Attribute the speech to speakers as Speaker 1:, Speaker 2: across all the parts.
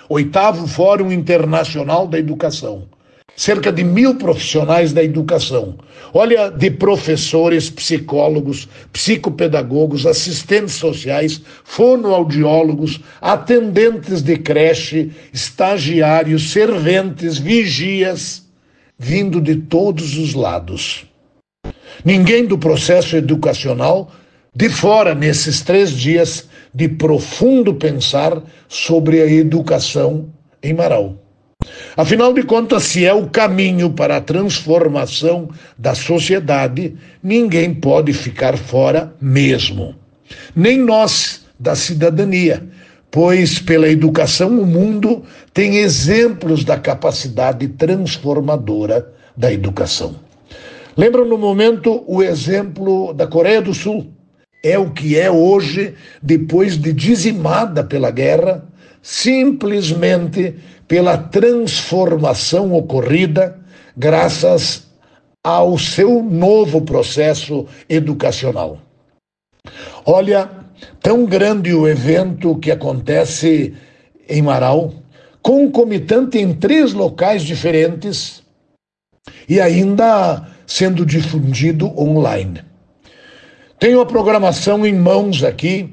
Speaker 1: 8º Fórum Internacional da Educação. Cerca de 1.000 profissionais da educação. Olha, de professores, psicólogos, psicopedagogos, assistentes sociais, fonoaudiólogos, atendentes de creche, estagiários, serventes, vigias, vindo de todos os lados. Ninguém do processo educacional de fora nesses 3 dias de profundo pensar sobre a educação em Marau. Afinal de contas, se é o caminho para a transformação da sociedade, ninguém pode ficar fora mesmo. Nem nós, da cidadania, pois pela educação o mundo tem exemplos da capacidade transformadora da educação. Lembram no momento o exemplo da Coreia do Sul? É o que é hoje, depois de dizimada pela guerra, simplesmente pela transformação ocorrida graças ao seu novo processo educacional. Olha, tão grande o evento que acontece em Marau, concomitante em 3 locais diferentes e ainda sendo difundido online. Tenho a programação em mãos aqui,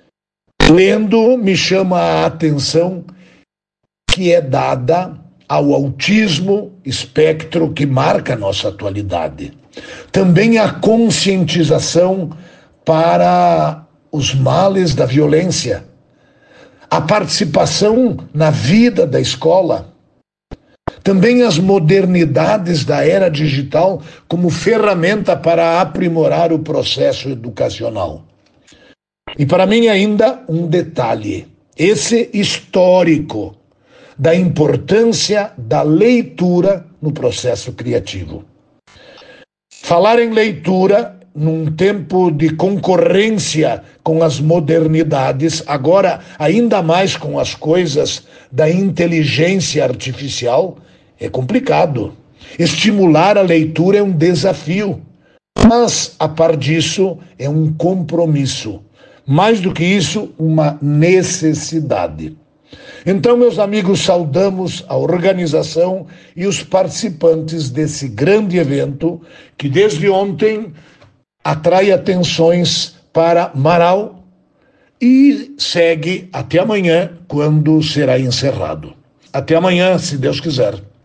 Speaker 1: lendo, me chama a atenção que é dada ao autismo, espectro que marca a nossa atualidade. Também a conscientização para os males da violência, a participação na vida da escola, também as modernidades da era digital como ferramenta para aprimorar o processo educacional. E para mim ainda um detalhe, esse histórico da importância da leitura no processo criativo. Falar em leitura num tempo de concorrência com as modernidades, agora ainda mais com as coisas da inteligência artificial, é complicado. Estimular a leitura é um desafio, mas a par disso é um compromisso. Mais do que isso, uma necessidade. Então, meus amigos, saudamos a organização e os participantes desse grande evento que desde ontem atrai atenções para Marau e segue até amanhã, quando será encerrado. Até amanhã, se Deus quiser.